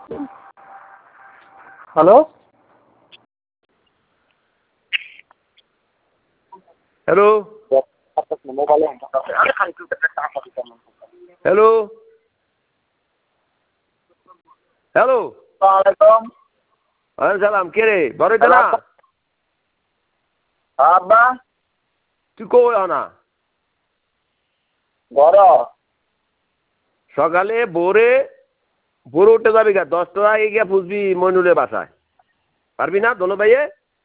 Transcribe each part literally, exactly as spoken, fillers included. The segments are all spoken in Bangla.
হ্যালো হ্যালো হ্যালো হ্যালো ওয়ালাইকুম সালাম কে রে বড়ই তো না আব্বা তুই কই না বড় সকালে ভোরে ভোরে উঠে যাবি গা দশটা আগে গিয়া পুষবি মইনুলের বাসায় পারবি না দোনো ভাইয়ে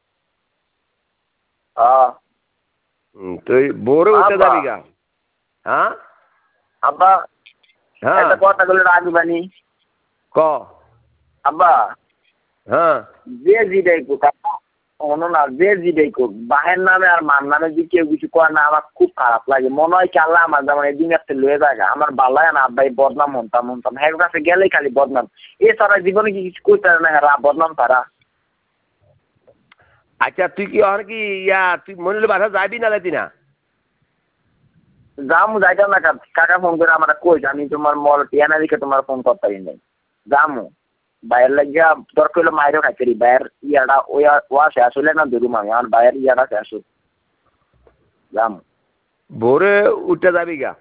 হ্যাঁ তুই ভোরে উঠে আব্বা। যাবি গা হ্যাঁ আব্বা হ্যাঁ একটা কথা বলে রাখবানি ক আব্বা হ্যাঁ যে জিডাই কোক অন্য না যে জিডাই কোক বাহের নামে আর মার নামে যদি কেউ কিছু করে না আমার খুব খারাপ লাগে মনে হয় কি আল্লাহ আমার যেমন এই দুনিয়াতে লয়ে জায়গা আমার বাল্লায় না আব্বাই বদনাম হতাম হতাম হ্যাঁ কাছে গেলেই খালি বদনাম এছাড়া জীবনে কি কিছু করতে পারে না হ্যাঁ বদনাম তারা আচ্ছা তুই কি আর কি ইয়া তুই মইনুলের বাসায় যাবি না যাইতি না যামু যাইতাম না কাকা ফোন করে আমার কইস আমি তোমার মল টিয়ানা দিকে তোমার ফোন করতে পারি নাই যামু বাইরের লাগিয়া দরকার হইলে মায়েরও খাইতে বাইরের ইয়াটা ওই ওয়া শেষ হইলে না ধরুম আমি আমার বাইরের ইয়াটা শেষ হই যামু ভোরে উঠে যাবি গা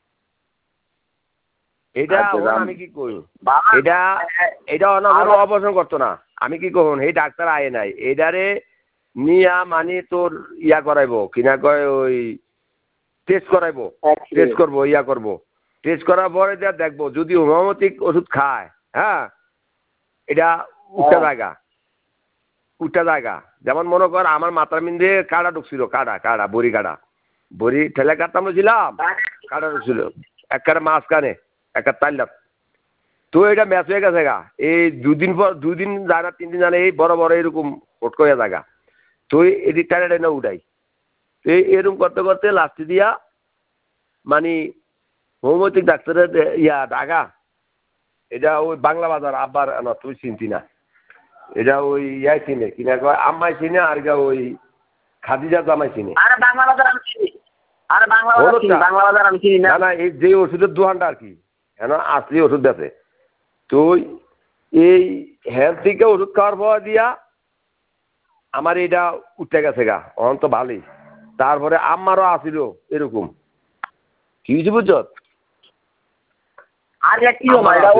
এটা আচ্ছা, ওর যাম। আমি কি কই বাবা, এটা এটা অনা কোনো আর- অপারেশন করতো না আমি কি কখন এই ডাক্তার আয়ে নাই এটারে নিয়া মানে তোর ইয়া করাইবো কিনা কয় ওই টেস্ট করাইবো X-ray। টেস্ট করবো ইয়া করবো টেস্ট করার পরে যা দেখবো যদি হোমিওপ্যাথিক ওষুধ খায় হ্যাঁ এটা উঠা হ্যাঁ। জায়গা উঠা জায়গা যেমন মনে কর আমার মাথার মিন্দে কাটা ঢুকছিল কাটা কাটা বড়ি কাটা বড়ি ঠেলে কাটতাম ছিলাম কাটা ঢুকছিল একটা মাঝখানে একটা তাইলাম তো এটা ম্যাচ হয়ে গেছে গা এই দুদিন পর দুদিন যায় না তিন দিন জানে এই বড় বড় এরকম ফটক হয়ে জায়গা তো এদিক টানে টেনে উঠাই তো এই এরকম করতে করতে লাস্টে দিয়া মানে হোমিওপ্যাথিক ডাক্তারের ইয়া ঢাকা এটা ওই বাংলা বাজার আব্বার না তুই চিনতি না এটা ওই ইয়াই চিনে কিনা কয় আম্মাই চিনে আর গা ওই খাদিজা জামাই চিনে আরে বাংলা বাজার আমি চিনি আরে বাংলা বাজার হলো চিনি তা? বাংলা বাজার আমি চিনি না না না এই যে ওষুধের দোকানটা আর কি কেন আসলি ওষুধ আছে তো এই হেলথ থেকে ওষুধ খাওয়ার পর দিয়া আমার এটা উঠে গেছে গা অন তো ভালোই তারপরে আমারও আসিল এরকম কি হয়েছে বুঝছ আর কি হলো এটা